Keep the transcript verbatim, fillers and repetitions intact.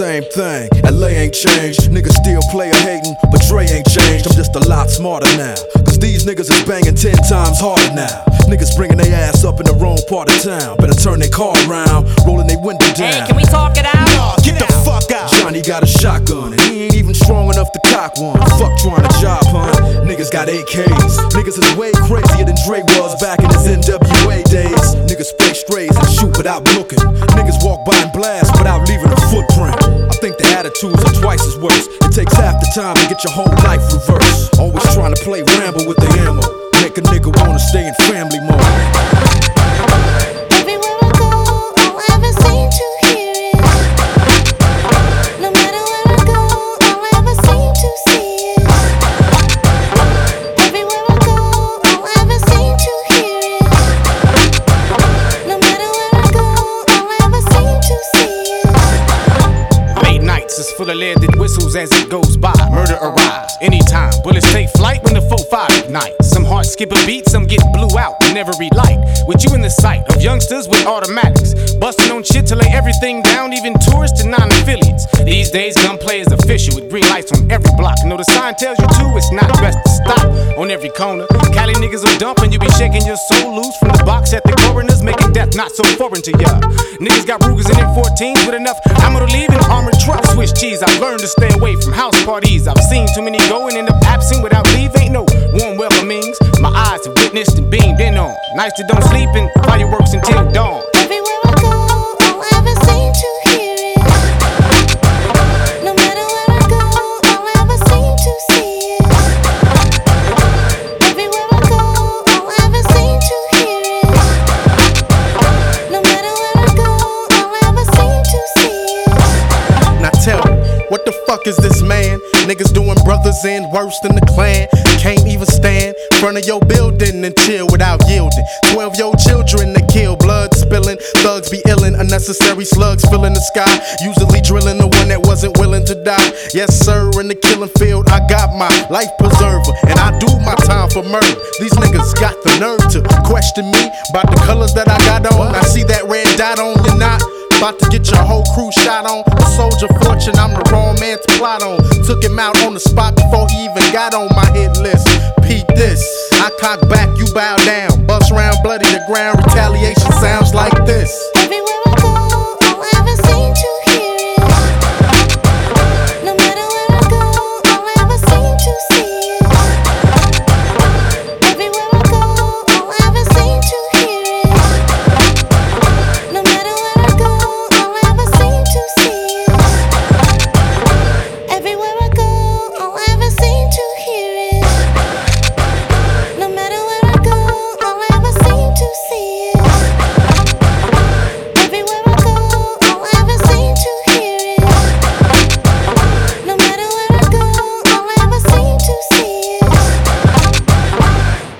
same thing. L A ain't changed. Niggas still player hating, but Dre ain't changed. I'm just a lot smarter now. Cause these niggas is banging ten times harder now. Niggas bringing their ass up in the wrong part of town. Better turn their car around, rolling their window down. Hey, can we talk it out? Nah, get the fuck out. Johnny got a shotgun and he ain't even strong enough to cock one. Fuck trying to job hunt. Niggas got A Ks. Niggas is way crazier than Dre was back in his N W A days. Niggas play strays and shoot without looking. Niggas walk by and blast without leaving a footprint. I think the attitudes are twice as worse. It takes half the time to get your whole life reversed. Always trying to play Rambo with the ammo. Make a nigga wanna stay in family mode. Everywhere I go, all I ever seem to hear is, no matter where I go, all I ever seem to see is, everywhere I go, all I ever seem to hear is, no matter where I go, all I ever seem to see is. Late nights is full of lead that whistles as it goes by. Murder arrives anytime. Bullets take flight when the four five ignite. Some hearts skip a beat, some get blew out in every light. With you in the sight of youngsters with automatics, busting on shit to lay everything down, even tourists and non-affiliates. These days, gunplay is official with green lights on every block. Know the sign tells you to, it's not best to stop on every corner. Cali niggas will dump and you be shaking your soul loose from the box at the coroners, making death not so foreign to ya. Niggas got Rugers and M fourteens with enough ammo to leave in armored trucks. Swiss cheese, I've learned to stay away from house parties. I've seen too many go and end up absent without leave. Ain't no warm welcomings. My eyes have witnessed and beamed in on nights that don't sleep and fireworks until dawn. Everywhere I go, all I ever seem to hear is, no matter where I go, all I ever seem to see is, everywhere I go, all I ever seem to hear is, no matter where I go, all I ever seem to see is. Now tell me, what the fuck is this man? Niggas doing brothers in worse than the Klan. Can't even stand in front of your building and chill without yielding. Twelve year old children that kill, blood spilling. Thugs be illin', unnecessary slugs filling the sky. Usually drilling the one that wasn't willing to die. Yes sir, in the killing field I got my life preserver, and I do my time for murder. These niggas got the nerve to question me about the colors that I got on. I see that red dot on your knot. About to get your whole crew shot on. A soldier fortune, I'm the wrong man to plot on. Took him out on the spot before he even got on my hit list. Peep this, I cock back, you bow down. Bust round, bloody the ground, retaliation sounds like this.